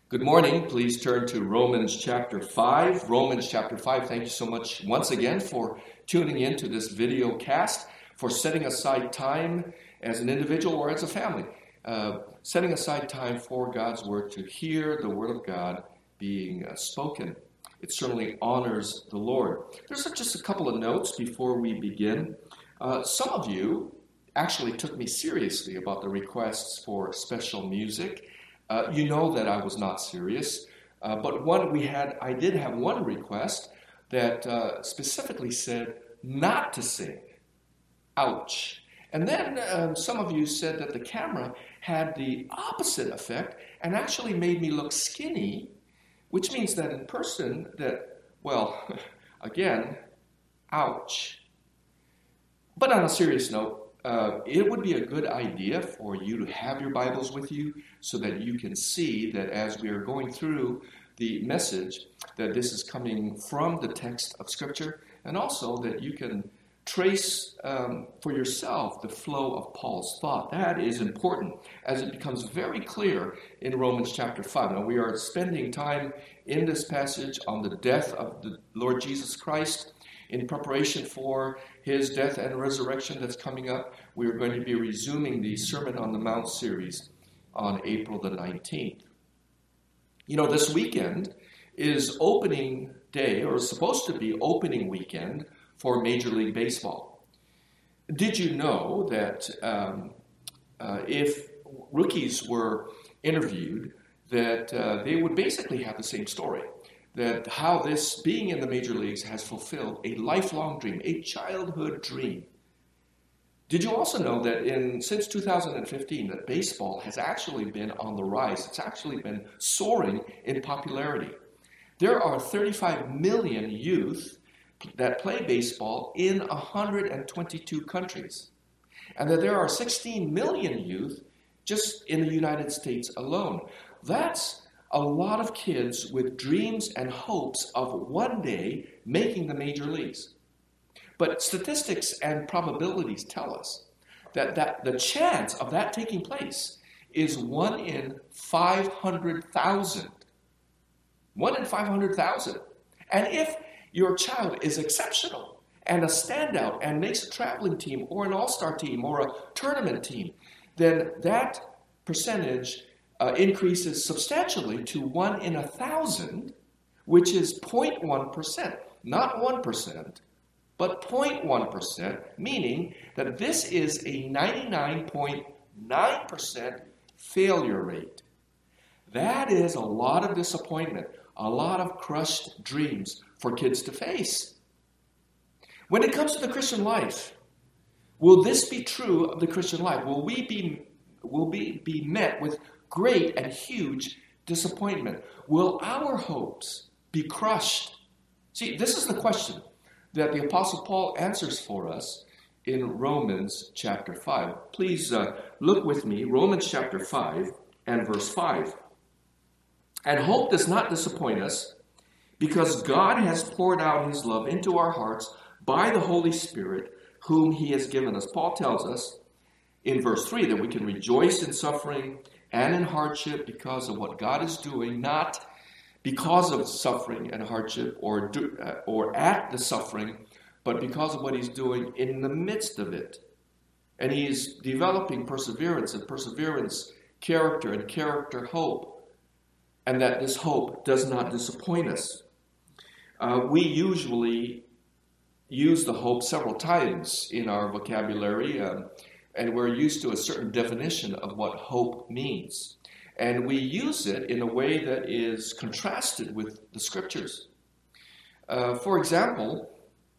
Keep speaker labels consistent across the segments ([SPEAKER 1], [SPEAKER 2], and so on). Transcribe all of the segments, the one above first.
[SPEAKER 1] Good morning. Please turn to Romans chapter 5. Romans chapter 5. Thank you so much once again for tuning in to this video cast, for setting aside time as an individual or as a family, setting aside time for God's Word to hear the Word of God being spoken. It certainly honors the Lord. There's just a couple of notes before we begin. Some of you actually took me seriously about the requests for special music. You know that I was not serious, but I did have one request that specifically said not to sing. Ouch. And then some of you said that the camera had the opposite effect and actually made me look skinny, which means that in person again, ouch. But on a serious note, it would be a good idea for you to have your Bibles with you so that you can see that as we are going through the message, that this is coming from the text of Scripture, and also that you can trace for yourself the flow of Paul's thought. That is important as it becomes very clear in Romans chapter 5. Now, we are spending time in this passage on the death of the Lord Jesus Christ. In preparation for his death and resurrection that's coming up, we are going to be resuming the Sermon on the Mount series on April the 19th. You know, this weekend is opening day, or is supposed to be opening weekend for Major League Baseball. Did you know that if rookies were interviewed, that they would basically have the same story? That how this being in the major leagues has fulfilled a lifelong dream, a childhood dream. Did you also know that since 2015 that baseball has actually been on the rise? It's actually been soaring in popularity. There are 35 million youth that play baseball in 122 countries. And that there are 16 million youth just in the United States alone. That's a lot of kids with dreams and hopes of one day making the major leagues. But statistics and probabilities tell us that the chance of that taking place is 1 in 500,000. 1 in 500,000. And if your child is exceptional and a standout and makes a traveling team or an all-star team or a tournament team, then that percentage increases substantially to 1 in 1,000, which is 0.1%, not 1%, but 0.1%, meaning that this is a 99.9% failure rate. That is a lot of disappointment, a lot of crushed dreams for kids to face. When it comes to the Christian life, will this be true of the Christian life? Will we be met with great and huge disappointment? Will our hopes be crushed? See, this is the question that the Apostle Paul answers for us in Romans chapter 5. Please look with me, Romans chapter 5 and verse 5. And hope does not disappoint us, because God has poured out his love into our hearts by the Holy Spirit, whom he has given us. Paul tells us in verse 3 that we can rejoice in suffering and in hardship because of what God is doing, not because of suffering and hardship or at the suffering, but because of what he's doing in the midst of it. And he's developing perseverance, and perseverance character, and character hope, and that this hope does not disappoint us. We usually use the hope several times in our vocabulary, and we're used to a certain definition of what hope means. And we use it in a way that is contrasted with the Scriptures. For example,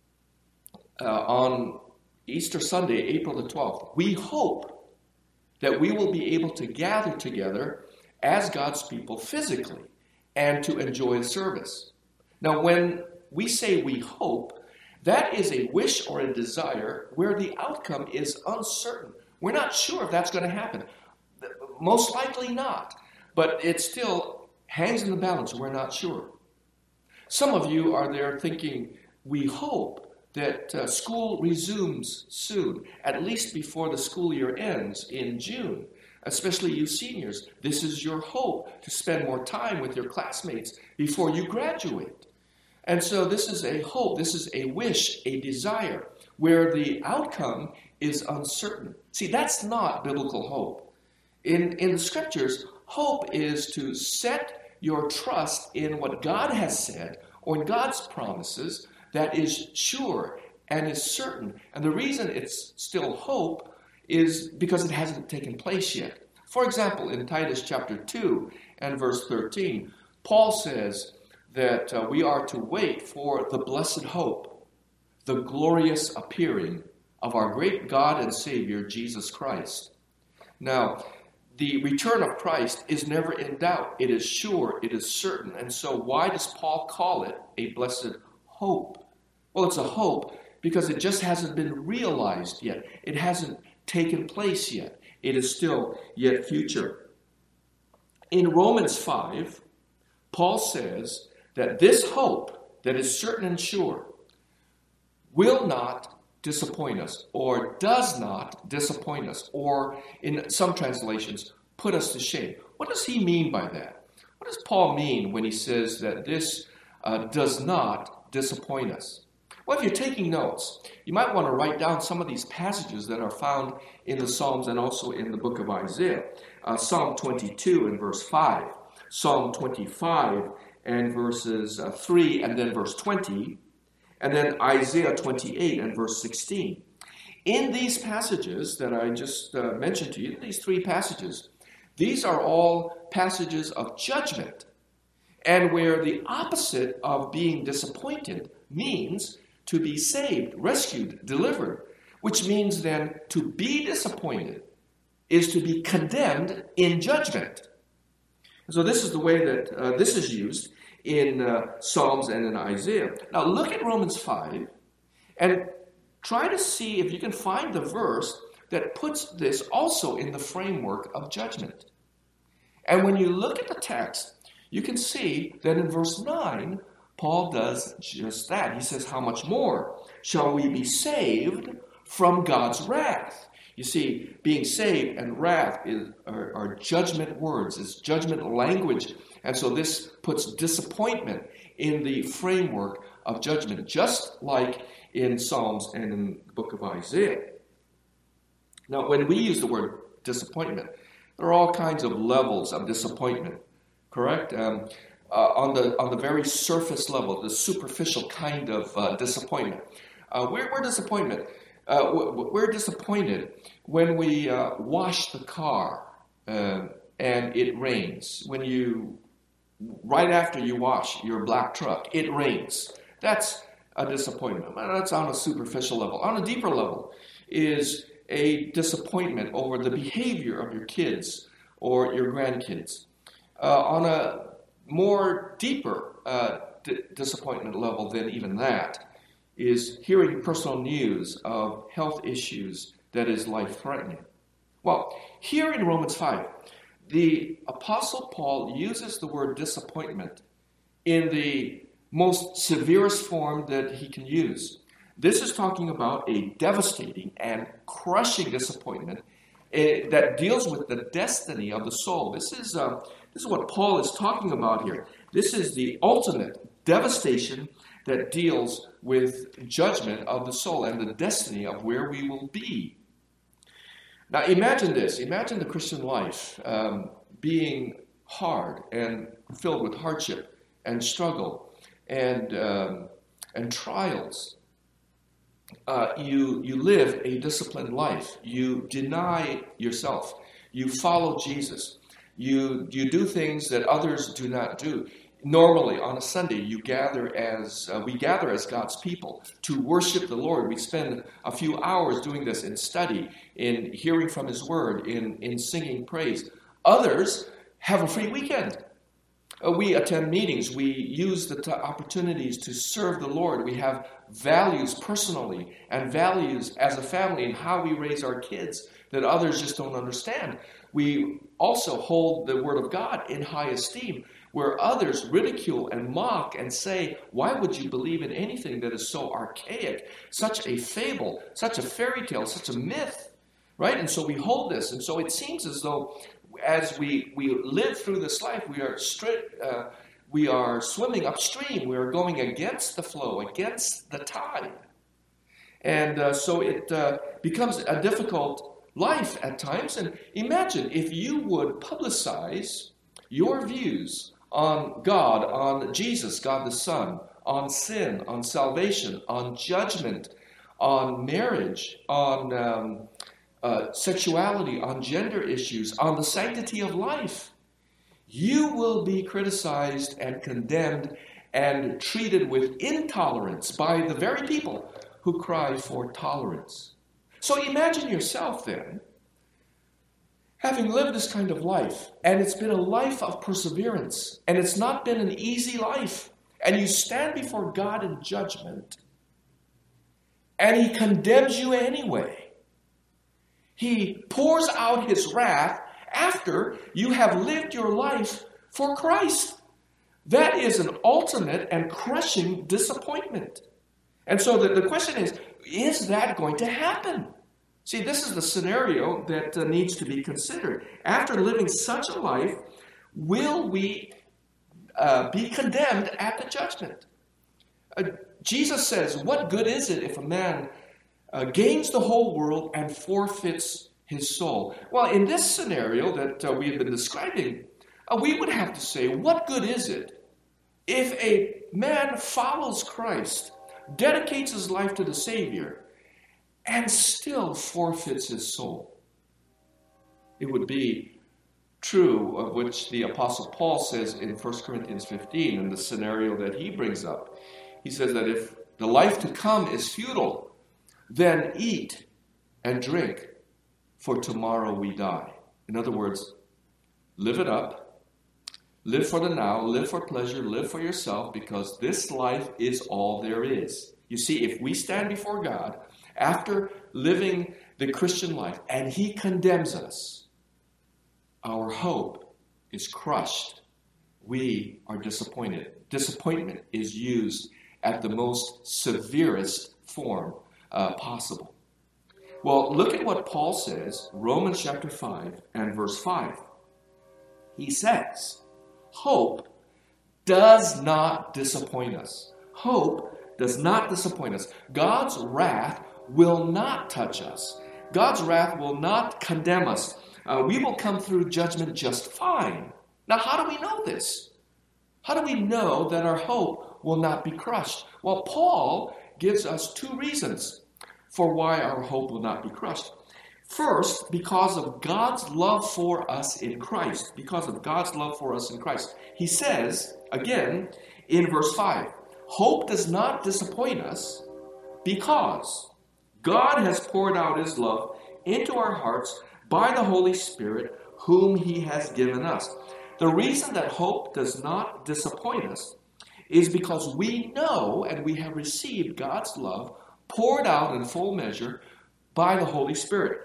[SPEAKER 1] on Easter Sunday, April the 12th, we hope that we will be able to gather together as God's people physically and to enjoy the service. Now, when we say we hope, that is a wish or a desire where the outcome is uncertain. We're not sure if that's going to happen. Most likely not. But it still hangs in the balance. We're not sure. Some of you are there thinking, we hope that school resumes soon, at least before the school year ends in June. especially you seniors. This is your hope to spend more time with your classmates before you graduate. And so this is a hope, this is a wish, a desire, where the outcome is uncertain. See, that's not biblical hope. In the scriptures, hope is to set your trust in what God has said or in God's promises that is sure and is certain. And the reason it's still hope is because it hasn't taken place yet. For example, in Titus chapter 2 and verse 13, Paul says that we are to wait for the blessed hope, the glorious appearing of our great God and Savior, Jesus Christ. Now, the return of Christ is never in doubt. It is sure, it is certain. And so why does Paul call it a blessed hope? Well, it's a hope because it just hasn't been realized yet. It hasn't taken place yet. It is still yet future. In Romans 5, Paul says that this hope that is certain and sure will not disappoint us, or does not disappoint us, or in some translations, put us to shame. What does he mean by that? What does Paul mean when he says that this does not disappoint us? Well, if you're taking notes, you might want to write down some of these passages that are found in the Psalms and also in the book of Isaiah. Psalm 22 and verse 5, Psalm 25 and verses 3 and then verse 20, and then Isaiah 28 and verse 16. In these passages that I just mentioned to you, these three passages, these are all passages of judgment, and where the opposite of being disappointed means to be saved, rescued, delivered, which means then to be disappointed is to be condemned in judgment. So this is the way that this is used in Psalms and in Isaiah. Now look at Romans 5 and try to see if you can find the verse that puts this also in the framework of judgment. And when you look at the text, you can see that in verse 9, Paul does just that. He says, how much more shall we be saved from God's wrath? You see, being saved and wrath are judgment words, it's judgment language. And so this puts disappointment in the framework of judgment, just like in Psalms and in the book of Isaiah. Now, when we use the word disappointment, there are all kinds of levels of disappointment, correct? On the very surface level, the superficial kind of disappointment. We're disappointed. We're disappointed when we wash the car and it rains. Right after you wash your black truck, it rains. That's a disappointment. That's on a superficial level. On a deeper level is a disappointment over the behavior of your kids or your grandkids. On a more deeper disappointment level than even that is hearing personal news of health issues that is life-threatening. Well, here in Romans 5, the Apostle Paul uses the word disappointment in the most severest form that he can use. This is talking about a devastating and crushing disappointment that deals with the destiny of the soul. This is what Paul is talking about here. This is the ultimate devastation that deals with judgment of the soul and the destiny of where we will be. Now imagine this. Imagine the Christian life being hard and filled with hardship and struggle and trials. You live a disciplined life. You deny yourself. You follow Jesus. You do things that others do not do. Normally, on a Sunday, we gather as God's people to worship the Lord. We spend a few hours doing this in study, in hearing from His Word, in singing praise. Others have a free weekend. We attend meetings. We use the opportunities to serve the Lord. We have values personally and values as a family in how we raise our kids that others just don't understand. We also hold the Word of God in high esteem, where others ridicule and mock and say, why would you believe in anything that is so archaic, such a fable, such a fairy tale, such a myth? right? And so we hold this. And so it seems as though as we live through this life, we are swimming upstream. We are going against the flow, against the tide. And so it becomes a difficult life at times. And imagine if you would publicize your views on God, on Jesus, God the Son, on sin, on salvation, on judgment, on marriage, on sexuality, on gender issues, on the sanctity of life. You will be criticized and condemned and treated with intolerance by the very people who cry for tolerance. So imagine yourself then, having lived this kind of life, and it's been a life of perseverance, and it's not been an easy life, and you stand before God in judgment, and He condemns you anyway. He pours out His wrath after you have lived your life for Christ. That is an ultimate and crushing disappointment. And so the question is that going to happen? See, this is the scenario that needs to be considered. After living such a life, will we be condemned at the judgment? Jesus says, what good is it if a man gains the whole world and forfeits his soul? Well, in this scenario that we have been describing, we would have to say, what good is it if a man follows Christ, dedicates his life to the Savior, and still forfeits his soul? It would be true of which the Apostle Paul says in 1 Corinthians 15, in the scenario that he brings up. He says that if the life to come is futile, then eat and drink, for tomorrow we die. In other words, live it up. Live for the now, live for pleasure, live for yourself, because this life is all there is. You see, if we stand before God after living the Christian life and He condemns us, our hope is crushed. We are disappointed. Disappointment is used at the most severest form possible. Well, look at what Paul says, Romans chapter 5 and verse 5. He says, hope does not disappoint us. Hope does not disappoint us. God's wrath will not touch us. God's wrath will not condemn us. We will come through judgment just fine. Now, how do we know this? How do we know that our hope will not be crushed? Well, Paul gives us two reasons for why our hope will not be crushed. First, because of God's love for us in Christ. Because of God's love for us in Christ. He says, again, in verse 5, hope does not disappoint us because God has poured out His love into our hearts by the Holy Spirit, whom He has given us. The reason that hope does not disappoint us is because we know and we have received God's love poured out in full measure by the Holy Spirit.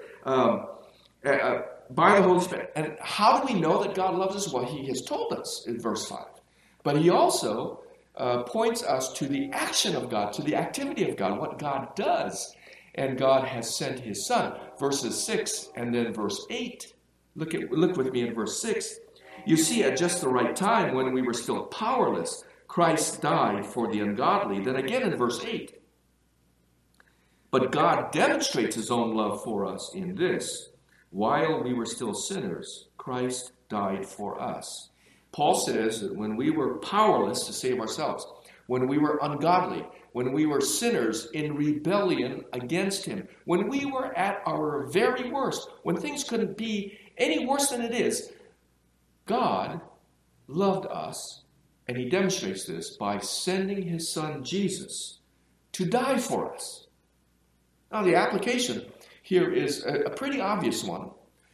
[SPEAKER 1] By the Holy Spirit. And how do we know that God loves us? Well, He has told us in verse 5. But He also points us to the action of God, to the activity of God, what God does. And God has sent His Son. Verses 6 and then verse 8. Look with me in verse 6. You see, at just the right time, when we were still powerless, Christ died for the ungodly. Then again in verse 8. But God demonstrates His own love for us in this: while we were still sinners, Christ died for us. Paul says that when we were powerless to save ourselves, when we were ungodly, when we were sinners in rebellion against Him, when we were at our very worst, when things couldn't be any worse than it is, God loved us, and He demonstrates this by sending His Son Jesus to die for us. Now, the application here is a pretty obvious one.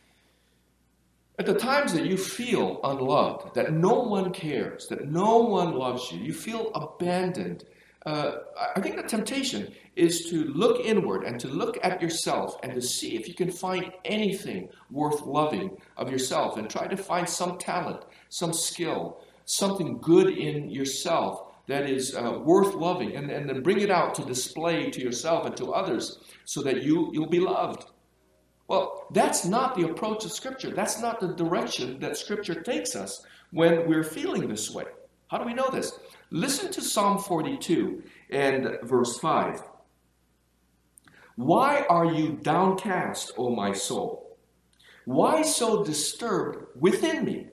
[SPEAKER 1] At the times that you feel unloved, that no one cares, that no one loves you, you feel abandoned, I think the temptation is to look inward and to look at yourself and to see if you can find anything worth loving of yourself, and try to find some talent, some skill, something good in yourself that is worth loving, and then bring it out to display to yourself and to others so that you'll be loved. Well, that's not the approach of Scripture. That's not the direction that Scripture takes us when we're feeling this way. How do we know this? Listen to Psalm 42 and verse 5. Why are you downcast, O my soul? Why so disturbed within me?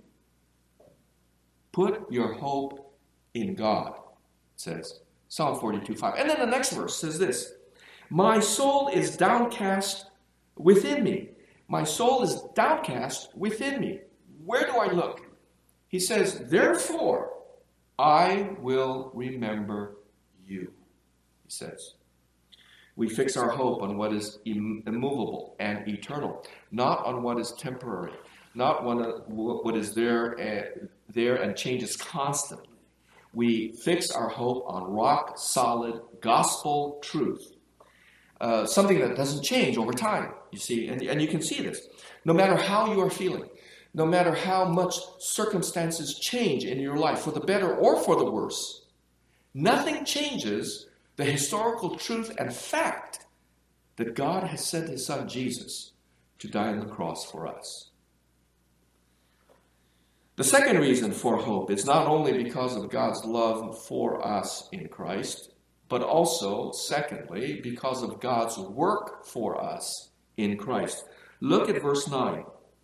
[SPEAKER 1] Put your hope in God, it says. Psalm 42, 5. And then the next verse says this. My soul is downcast within me. My soul is downcast within me. Where do I look? He says, therefore, I will remember you, he says. We fix our hope on what is immovable and eternal, not on what is temporary, not on what is there and changes constantly. We fix our hope on rock-solid gospel truth, something that doesn't change over time, you see, and you can see this. No matter how you are feeling, no matter how much circumstances change in your life, for the better or for the worse, nothing changes the historical truth and fact that God has sent his son Jesus to die on the cross for us. The second reason for hope is not only because of God's love for us in Christ, but also, secondly, because of God's work for us in Christ. Look at verse 9.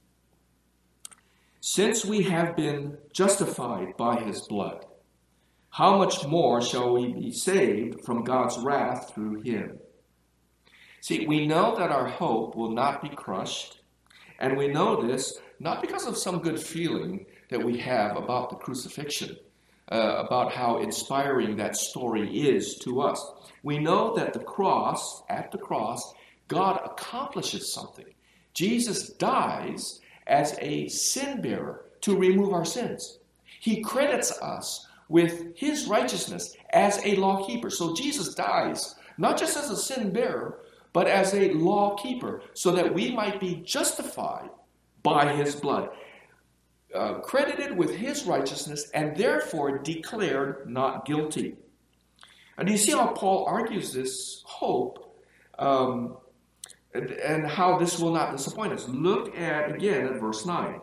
[SPEAKER 1] Since we have been justified by his blood, how much more shall we be saved from God's wrath through him? See, we know that our hope will not be crushed, and we know this not because of some good feeling that we have about the crucifixion, about how inspiring that story is to us. We know that at the cross, God accomplishes something. Jesus dies as a sin bearer to remove our sins. He credits us with his righteousness as a law keeper. So Jesus dies not just as a sin bearer, but as a law keeper, so that we might be justified by his blood, credited with his righteousness, and therefore declared not guilty. And you see how Paul argues this hope and how this will not disappoint us. Look again at verse 9.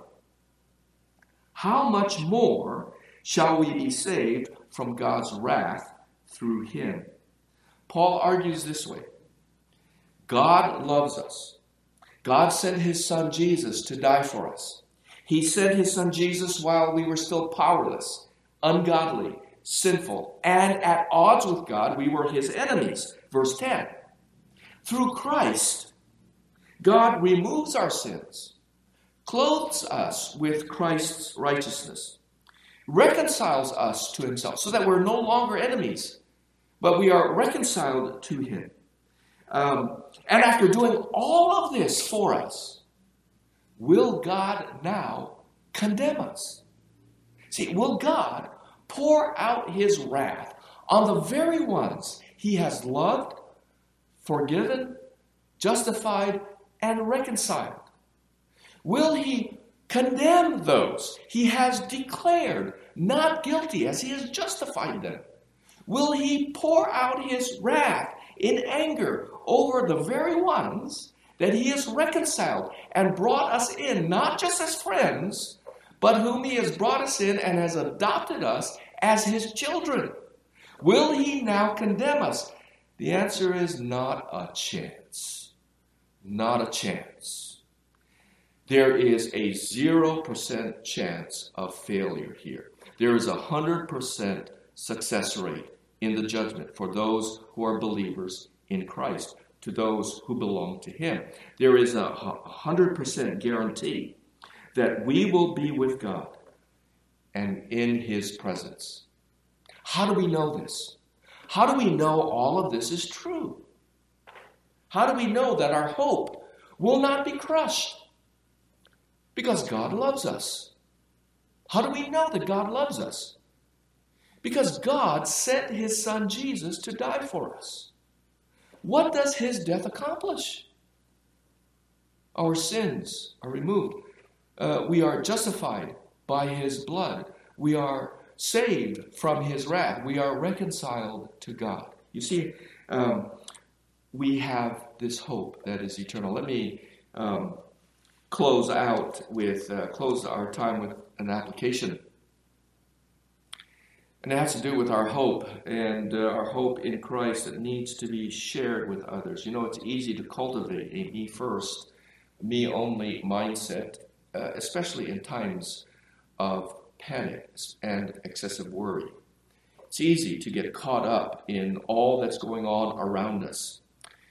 [SPEAKER 1] How much more shall we be saved from God's wrath through him? Paul argues this way. God loves us. God sent his son Jesus to die for us. He sent his son Jesus while we were still powerless, ungodly, sinful, and at odds with God. We were his enemies. Verse 10. Through Christ, God removes our sins, clothes us with Christ's righteousness, reconciles us to himself so that we're no longer enemies, but we are reconciled to him. And after doing all of this for us, will God now condemn us? See, will God pour out his wrath on the very ones he has loved, forgiven, justified, and reconciled? Will he condemn those he has declared not guilty as he has justified them? Will he pour out his wrath in anger over the very ones that he has reconciled and brought us in, not just as friends, but whom he has brought us in and has adopted us as his children? Will he now condemn us? The answer is not a chance. Not a chance. There is a 0% chance of failure here. There is a 100% success rate in the judgment for those who are believers in Christ, to those who belong to him. There is a 100% guarantee that we will be with God and in his presence. How do we know this? How do we know all of this is true? How do we know that our hope will not be crushed? Because God loves us. How do we know that God loves us? Because God sent his son Jesus to die for us. What does his death accomplish? Our sins are removed. We are justified by his blood. We are saved from his wrath. We are reconciled to God. You see, we have this hope that is eternal. Let me um, close our time with an application. And it has to do with our hope and our hope in Christ that needs to be shared with others. You know, it's easy to cultivate a me first, me only mindset, especially in times of panic and excessive worry. It's easy to get caught up in all that's going on around us.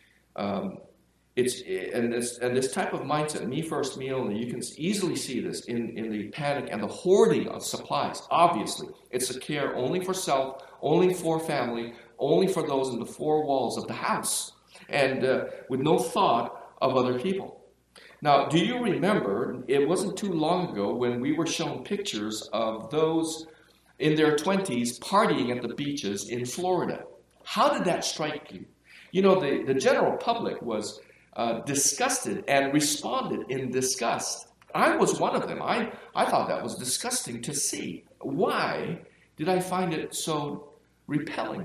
[SPEAKER 1] This type of mindset, me first, me only, you can easily see this in the panic and the hoarding of supplies. Obviously, it's a care only for self, only for family, only for those in the four walls of the house, and with no thought of other people. Now, do you remember, it wasn't too long ago when we were shown pictures of those in their 20s partying at the beaches in Florida? How did that strike you? You know, the general public was disgusted and responded in disgust. I was one of them. I thought that was disgusting to see. Why did I find it so repelling?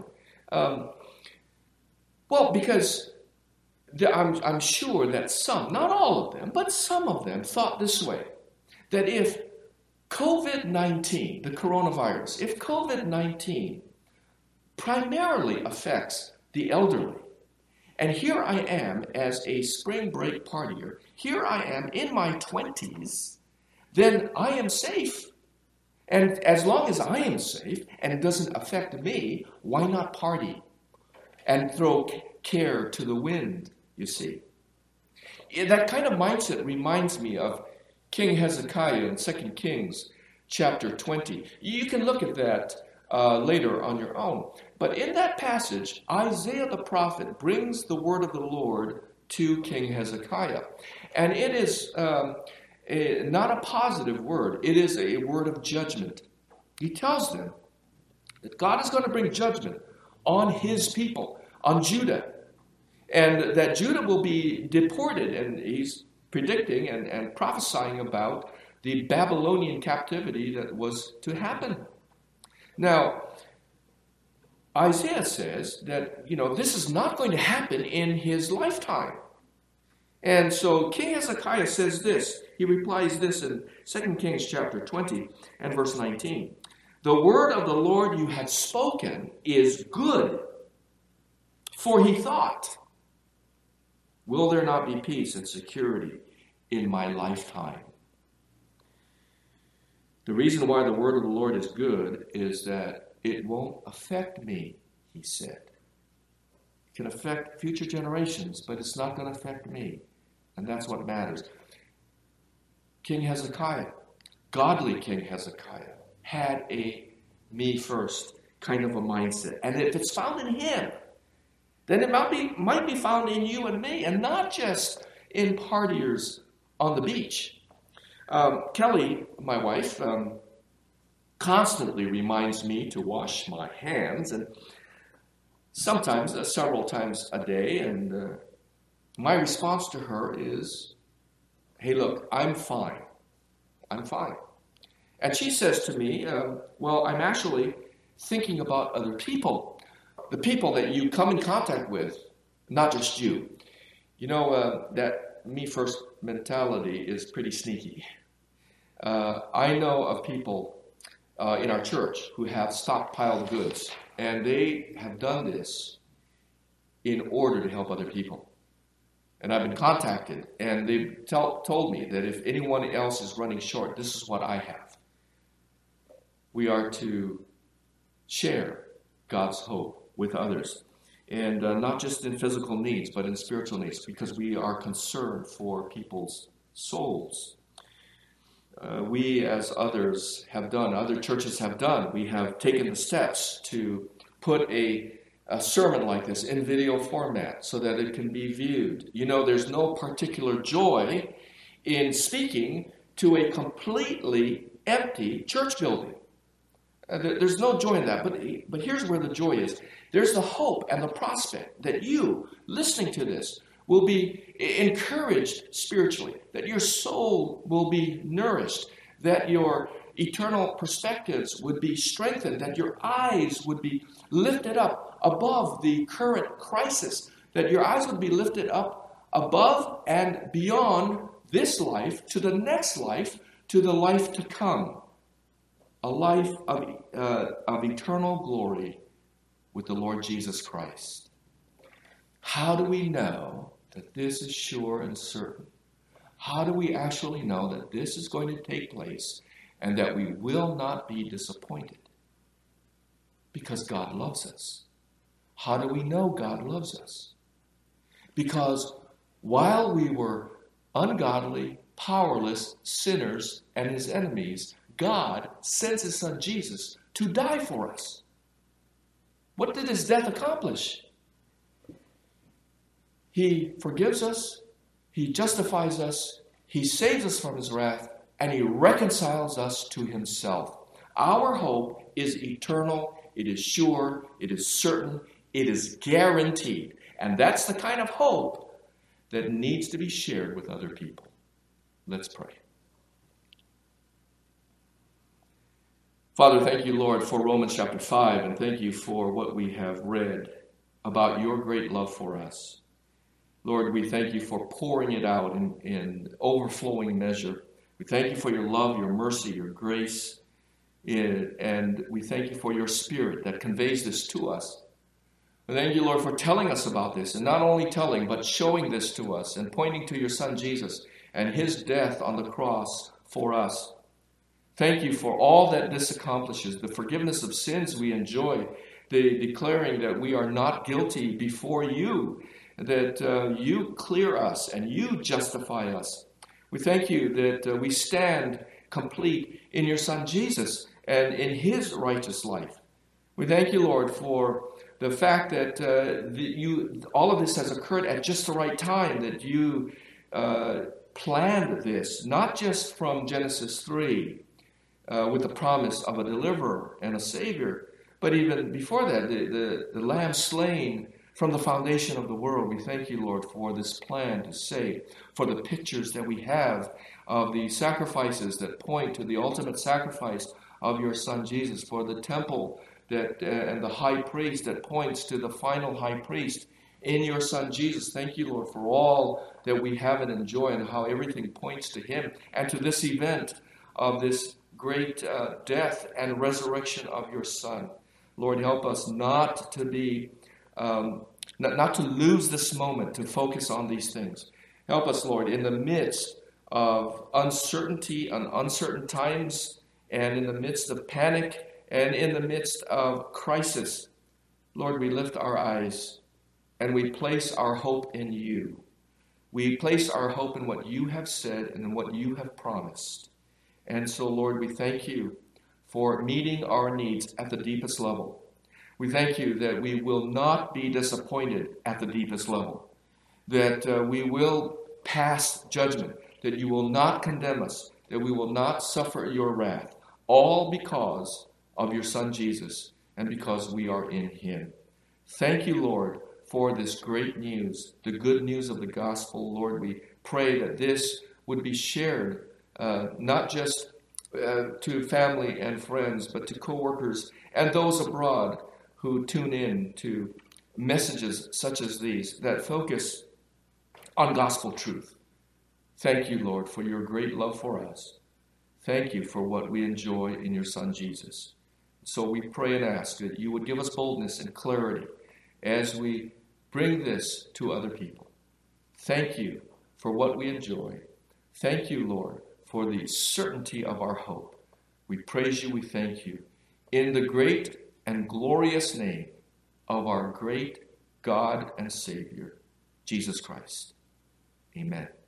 [SPEAKER 1] Well, because I'm sure that some, not all of them, but some of them thought this way, that if COVID-19, the coronavirus, if COVID-19 primarily affects the elderly, and here I am as a spring break partier, here I am in my 20s, then I am safe. And as long as I am safe and it doesn't affect me, why not party and throw care to the wind, you see? That kind of mindset reminds me of King Hezekiah in 2 Kings chapter 20. You can look at that later on your own. But in that passage, Isaiah the prophet brings the word of the Lord to King Hezekiah. And it is not a positive word. It is a word of judgment. He tells them that God is going to bring judgment on his people, on Judah. And that Judah will be deported. And he's predicting and prophesying about the Babylonian captivity that was to happen. Now, Isaiah says that, this is not going to happen in his lifetime. And so King Hezekiah says this. He replies this in 2 Kings chapter 20 and verse 19. The word of the Lord you have spoken is good. For he thought, will there not be peace and security in my lifetime? The reason why the word of the Lord is good is that it won't affect me, he said. It can affect future generations, but it's not going to affect me. And that's what matters. King Hezekiah, godly King Hezekiah, had a me first kind of a mindset. And if it's found in him, then it might be found in you and me, and not just in partiers on the beach. Kelly, my wife, constantly reminds me to wash my hands, and sometimes several times a day, and my response to her is, hey, look, I'm fine. And she says to me, well, I'm actually thinking about other people, the people that you come in contact with, not just you. That me first mentality is pretty sneaky. I know of people in our church who have stockpiled goods, and they have done this in order to help other people. And I've been contacted, and they've told me that if anyone else is running short, this is what I have. We are to share God's hope with others, and not just in physical needs, but in spiritual needs, because we are concerned for people's souls. We, as others have done, other churches have done, we have taken the steps to put a sermon like this in video format so that it can be viewed. There's no particular joy in speaking to a completely empty church building. There's no joy in that, but here's where the joy is. There's the hope and the prospect that you, listening to this, will be encouraged spiritually, that your soul will be nourished, that your eternal perspectives would be strengthened, that your eyes would be lifted up above the current crisis, that your eyes would be lifted up above and beyond this life to the next life, to the life to come. A life of eternal glory with the Lord Jesus Christ. How do we know that this is sure and certain? How do we actually know that this is going to take place and that we will not be disappointed? Because God loves us. How do we know God loves us? Because while we were ungodly, powerless sinners and his enemies, God sends his son Jesus to die for us. What did his death accomplish? He forgives us, he justifies us, he saves us from his wrath, and he reconciles us to himself. Our hope is eternal, it is sure, it is certain, it is guaranteed. And that's the kind of hope that needs to be shared with other people. Let's pray. Father, thank you, Lord, for Romans chapter 5, and thank you for what we have read about your great love for us. Lord, we thank you for pouring it out in overflowing measure. We thank you for your love, your mercy, your grace, and we thank you for your Spirit that conveys this to us. We thank you, Lord, for telling us about this, and not only telling, but showing this to us and pointing to your Son Jesus and his death on the cross for us. Thank you for all that this accomplishes, the forgiveness of sins we enjoy, the declaring that we are not guilty before you, that you clear us and you justify us. We thank you that we stand complete in your Son Jesus and in his righteous life. We thank you, Lord, for the fact that all of this has occurred at just the right time, that you planned this, not just from Genesis 3, with the promise of a deliverer and a savior, but even before that, the lamb slain from the foundation of the world. We thank you, Lord, for this plan to save, for the pictures that we have of the sacrifices that point to the ultimate sacrifice of your Son Jesus, for the temple that and the high priest that points to the final high priest in your Son Jesus. Thank you, Lord, for all that we have and enjoy and how everything points to him and to this event of this great death and resurrection of your Son. Lord, help us not to be, not to lose this moment to focus on these things. Help us, Lord, in the midst of uncertainty and uncertain times, and in the midst of panic, and in the midst of crisis. Lord, we lift our eyes and we place our hope in you. We place our hope in what you have said and in what you have promised. And so, Lord, we thank you for meeting our needs at the deepest level. We thank you that we will not be disappointed at the deepest level, that we will pass judgment, that you will not condemn us, that we will not suffer your wrath, all because of your Son Jesus and because we are in him. Thank you, Lord, for this great news, the good news of the gospel. Lord, we pray that this would be shared not just to family and friends, but to coworkers and those abroad who tune in to messages such as these that focus on gospel truth. Thank you, Lord, for your great love for us. Thank you for what we enjoy in your Son Jesus. So we pray and ask that you would give us boldness and clarity as we bring this to other people. Thank you for what we enjoy. Thank you, Lord, for the certainty of our hope. We praise you, we thank you. In the great and glorious name of our great God and Savior, Jesus Christ. Amen.